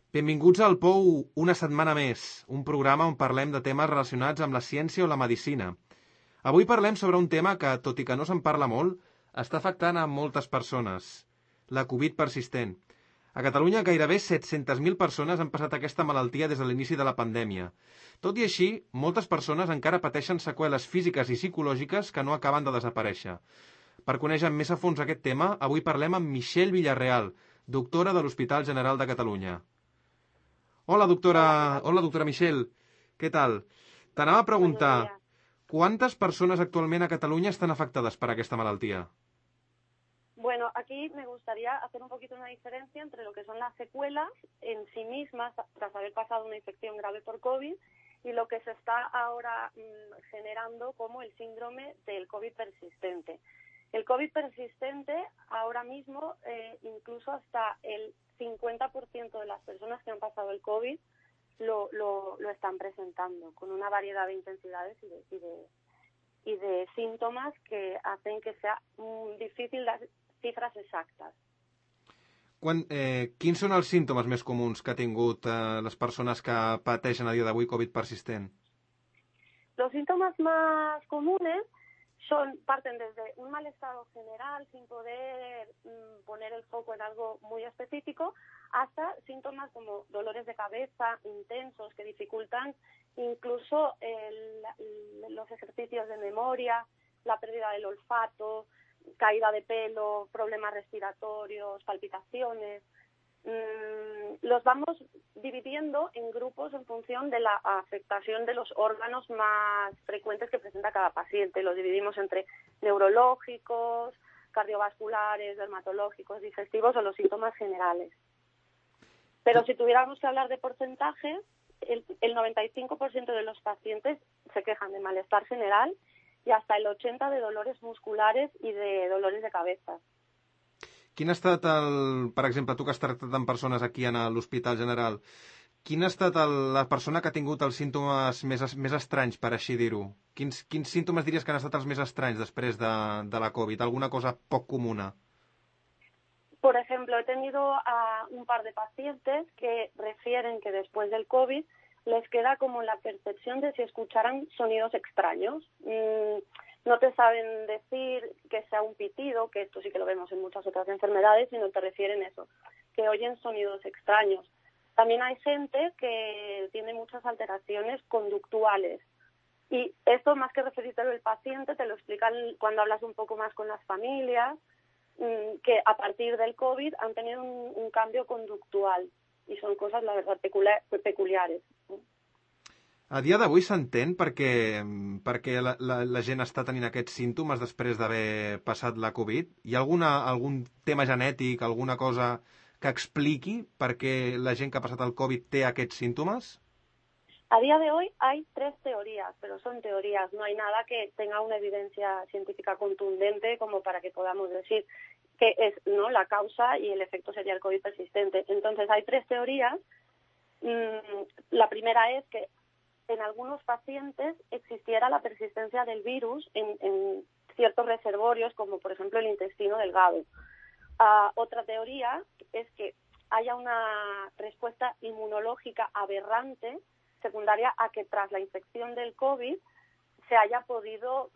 Benvinguts al Pou una setmana més, un programa on parlem de temes relacionats amb la ciència o la medicina. Avui parlem sobre un tema que, tot i que no se'n parla molt, està afectant a moltes persones, la Covid persistent. A Catalunya gairebé 700.000 persones han passat aquesta malaltia des de l'inici de la pandèmia. Tot i així, moltes persones encara pateixen seqüeles físiques i psicològiques que no acaben de desaparèixer. Per conèixer més a fons aquest tema, avui parlem amb Michelle Villarreal, doctora de l'Hospital General de Catalunya. Hola, doctora Michelle. Què tal? T'anava a preguntar, ¿cuántas personas actualmente a Cataluña están afectadas por esta malaltia? Bueno, aquí me gustaría hacer un poquito una diferencia entre lo que son las secuelas en sí mismas tras haber pasado una infección grave por COVID y lo que se está ahora generando como el síndrome del COVID persistente. El COVID persistente ahora mismo, incluso hasta el 50% de las personas que han pasado el COVID lo están presentando, con una variedad de intensidades y de síntomas que hacen que sea difícil dar cifres exactes. Quins són els símptomes més comuns que ha tingut les persones que pateixen a dia d'avui Covid persistent? Los síntomas más comunes parten desde un mal estado general sin poder poner el foco en algo muy específico hasta síntomas como dolores de cabeza intensos que dificultan incluso los ejercicios de memoria, la pérdida del olfato, caída de pelo, problemas respiratorios, palpitaciones. Los vamos dividiendo en grupos en función de la afectación de los órganos más frecuentes que presenta cada paciente. Los dividimos entre neurológicos, cardiovasculares, dermatológicos, digestivos o los síntomas generales. Pero si tuviéramos que hablar de porcentajes, el 95% de los pacientes se quejan de malestar general y hasta el 80% de dolores musculares y de dolores de cabeza. Quin ha estat per exemple, tu que has tractat amb persones aquí a l'Hospital General, quina ha estat la persona que ha tingut els símptomes més estranys, per així dir-ho? Quins símptomes diries que han estat els més estranys després de la Covid? ¿Alguna cosa poc comuna? Por ejemplo, he tenido a un par de pacientes que refieren que después del COVID les queda como la percepción de si escucharan sonidos extraños. No te saben decir que sea un pitido, que esto sí que lo vemos en muchas otras enfermedades, sino te refieren eso, que oyen sonidos extraños. También hay gente que tiene muchas alteraciones conductuales. Y esto, más que referírtelo al paciente, te lo explican cuando hablas un poco más con las familias, que a partir del COVID han tenido un cambio conductual. Y son cosas, la verdad, peculiares. A dia d'avui s'entén perquè la gent està tenint aquests símptomes després d'haver passat la Covid? Hi ha algun tema genètic, alguna cosa que expliqui per què la gent que ha passat el Covid té aquests síntomes? A día de hoy hay 3 teorías, pero son teorías. No hay nada que tenga una evidencia científica contundente como para que podamos decir que es la causa y el efecto sería el COVID persistente. Entonces hay 3 teorías. La primera es que en algunos pacientes existiera la persistencia del virus en ciertos reservorios, como por ejemplo el intestino delgado. Otra teoría es que haya una respuesta inmunológica aberrante secundaria a que tras la infección del COVID se haya podido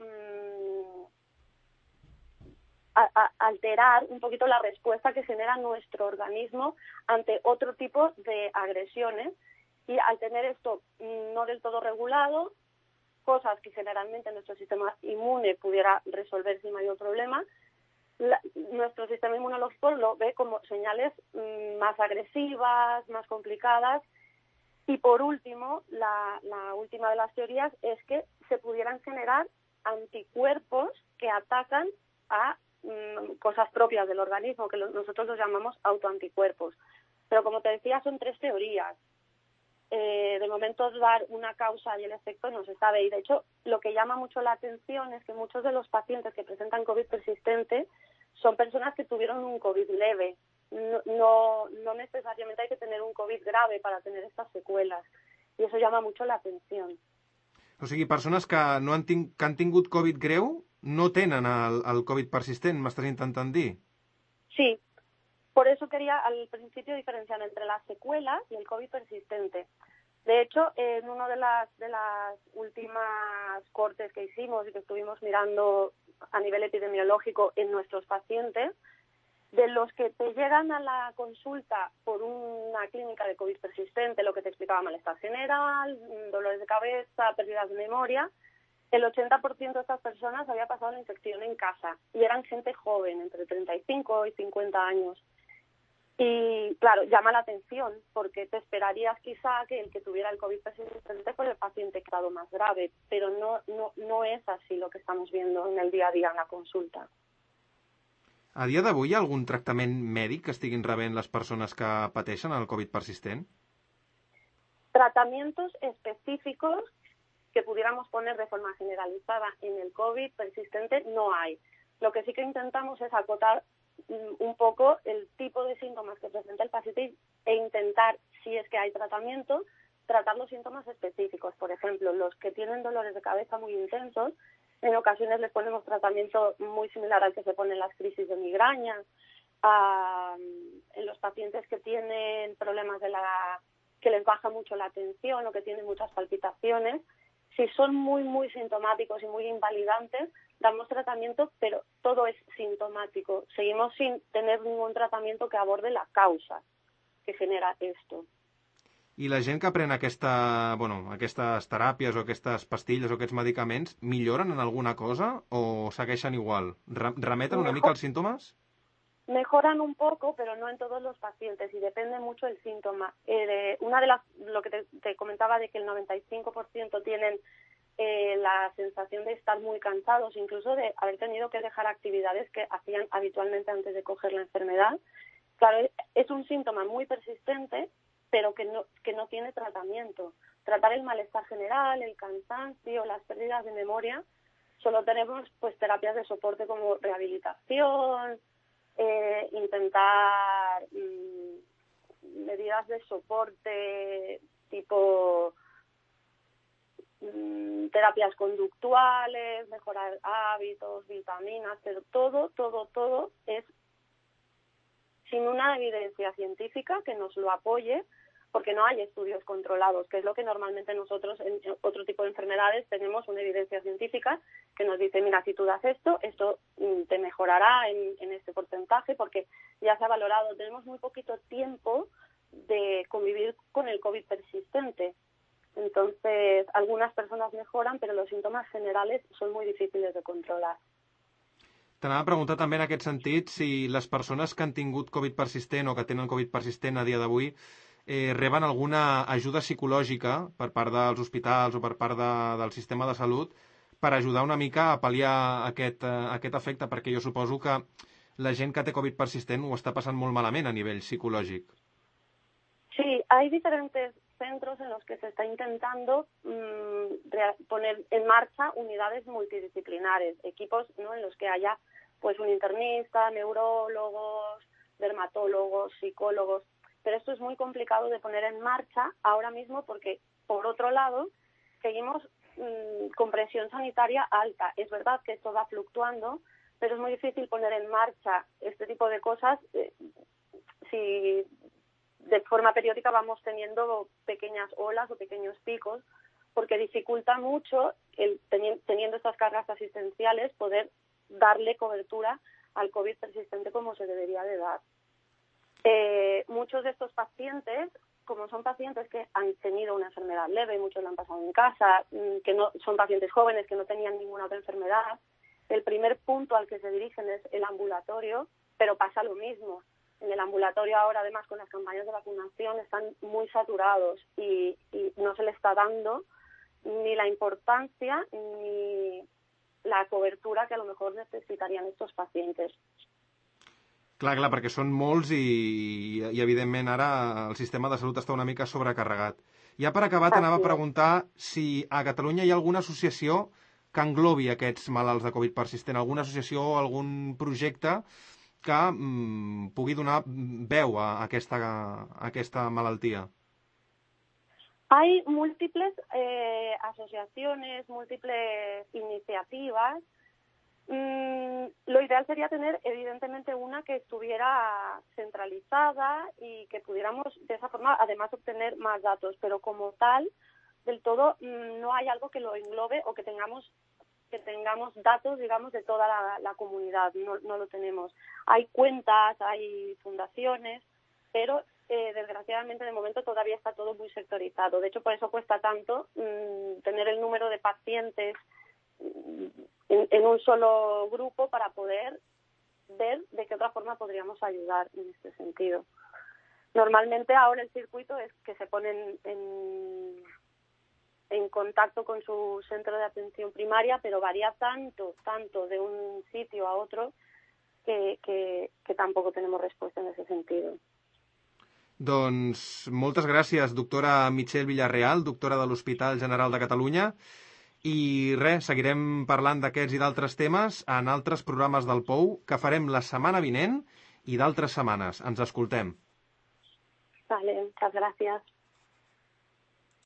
alterar un poquito la respuesta que genera nuestro organismo ante otro tipo de agresiones. Y al tener esto no del todo regulado, cosas que generalmente nuestro sistema inmune pudiera resolver sin mayor problema, nuestro sistema inmunológico lo ve como señales más agresivas, más complicadas. Y por último, la última de las teorías es que se pudieran generar anticuerpos que atacan a cosas propias del organismo, que nosotros los llamamos autoanticuerpos. Pero como te decía, son 3 teorías. De momento dar una causa y el efecto no se sabe. Y de hecho, lo que llama mucho la atención es que muchos de los pacientes que presentan COVID persistente son personas que tuvieron un COVID leve. No necesariamente hay que tener un COVID grave para tener estas secuelas. I això llama mucho la atención. O sigui, persones que han tingut Covid greu no tenen el Covid persistent, m'estàs intentant dir? Sí. Por eso quería al principio diferenciar entre las secuelas y el COVID persistente. De hecho, en una de las últimas cortes que hicimos y que estuvimos mirando a nivel epidemiológico en nuestros pacientes, de los que te llegan a la consulta por una clínica de COVID persistente, lo que te explicaba, malestar general, dolores de cabeza, pérdidas de memoria, el 80% de estas personas había pasado la infección en casa y eran gente joven, entre 35 y 50 años. Y claro, llama la atención porque te esperarías quizá que el que tuviera el COVID persistente fuera el paciente en grado más grave, pero no es así lo que estamos viendo en el día a día en la consulta. A dia d'avui hi ha algun tractament mèdic que estiguin rebent les persones que pateixen el Covid persistent? Tratamientos específicos que pudiéramos poner de forma generalizada en el COVID persistente no hay. Lo que sí que intentamos es acotar un poco el tipo de síntomas que presenta el paciente e intentar, si es que hay tratamiento, tratar los síntomas específicos. Por ejemplo, los que tienen dolores de cabeza muy intensos, en ocasiones les ponemos tratamiento muy similar al que se pone en las crisis de migraña. En los pacientes que tienen problemas que les baja mucho la atención o que tienen muchas palpitaciones, si son muy sintomáticos y muy invalidantes, damos tratamiento, pero todo es sintomático. Seguimos sin tener ningún tratamiento que aborde la causa que genera esto. I la gent que pren aquestes teràpies o aquestes pastilles o aquests medicaments, milloren en alguna cosa o segueixen igual? Remeten una mica els símptomes? Mejoran un poco, pero no en todos los pacientes y depende mucho del síntoma. Lo que te comentaba de que el 95% tienen la sensación de estar muy cansados, incluso de haber tenido que dejar actividades que hacían habitualmente antes de coger la enfermedad. Claro, es un síntoma muy persistente, pero que no tiene tratamiento. Tratar el malestar general, el cansancio, las pérdidas de memoria, solo tenemos pues terapias de soporte como rehabilitación, intentar medidas de soporte tipo terapias conductuales, mejorar hábitos, vitaminas, pero todo es sin una evidencia científica que nos lo apoye, porque no hay estudios controlados, que es lo que normalmente nosotros en otro tipo de enfermedades tenemos una evidencia científica que nos dice, mira, si tú das esto te mejorará en este porcentaje, porque ya se ha valorado. Tenemos muy poquito tiempo de convivir con el COVID persistente. Entonces, algunas personas mejoran, pero los síntomas generales son muy difíciles de controlar. T'anava a preguntar també en aquest sentit si les persones que han tingut Covid persistent o que tenen Covid persistent a dia d'avui reben alguna ajuda psicològica per part dels hospitals o per part del sistema de salut per ajudar una mica a pal·liar aquest efecte, perquè jo suposo que la gent que té Covid persistent ho està passant molt malament a nivell psicològic. Sí, hay diferentes centros en los que se está intentando poner en marcha unidades multidisciplinares, equipos, ¿no?, en los que haya pues un internista, neurólogos, dermatólogos, psicólogos, pero esto es muy complicado de poner en marcha ahora mismo porque, por otro lado, seguimos con presión sanitaria alta. Es verdad que esto va fluctuando, pero es muy difícil poner en marcha este tipo de cosas si de forma periódica vamos teniendo pequeñas olas o pequeños picos, porque dificulta mucho, teniendo estas cargas asistenciales, poder darle cobertura al COVID persistente como se debería de dar. Muchos de estos pacientes, como son pacientes que han tenido una enfermedad leve, muchos la han pasado en casa, que no son pacientes jóvenes que no tenían ninguna otra enfermedad, el primer punto al que se dirigen es el ambulatorio, pero pasa lo mismo. En el ambulatorio ahora, además, con las campañas de vacunación, están muy saturados y no se le está dando ni la importancia ni la cobertura que a lo mejor necesitarían estos pacientes. Clar, perquè són molts i evidentment ara el sistema de salut està una mica sobrecarregat. Ja per acabar t'anava a preguntar si a Catalunya hi ha alguna associació que englobi aquests malalts de Covid persistent, alguna associació o algun projecte que pugui donar veu a aquesta malaltia. Hay múltiples asociaciones, múltiples iniciativas Lo ideal sería tener, evidentemente, una que estuviera centralizada y que pudiéramos, de esa forma, además obtener más datos. Pero como tal, del todo, no hay algo que lo englobe o que tengamos datos, digamos, de toda la comunidad. No lo tenemos. Hay cuentas, hay fundaciones, pero desgraciadamente de momento todavía está todo muy sectorizado. De hecho, por eso cuesta tanto tener el número de pacientes en un solo grupo para poder ver de qué otra forma podríamos ayudar en este sentido. Normalmente ahora el circuito es que se ponen en contacto con su centro de atención primaria, pero varía tanto de un sitio a otro que tampoco tenemos respuesta en ese sentido. Doncs moltes gràcies, doctora Meritxell Villarreal, doctora de l'Hospital General de Catalunya. I res, seguirem parlant d'aquests i d'altres temes en altres programes del POU que farem la setmana vinent i d'altres setmanes. Ens escoltem. Vale, muchas gracias.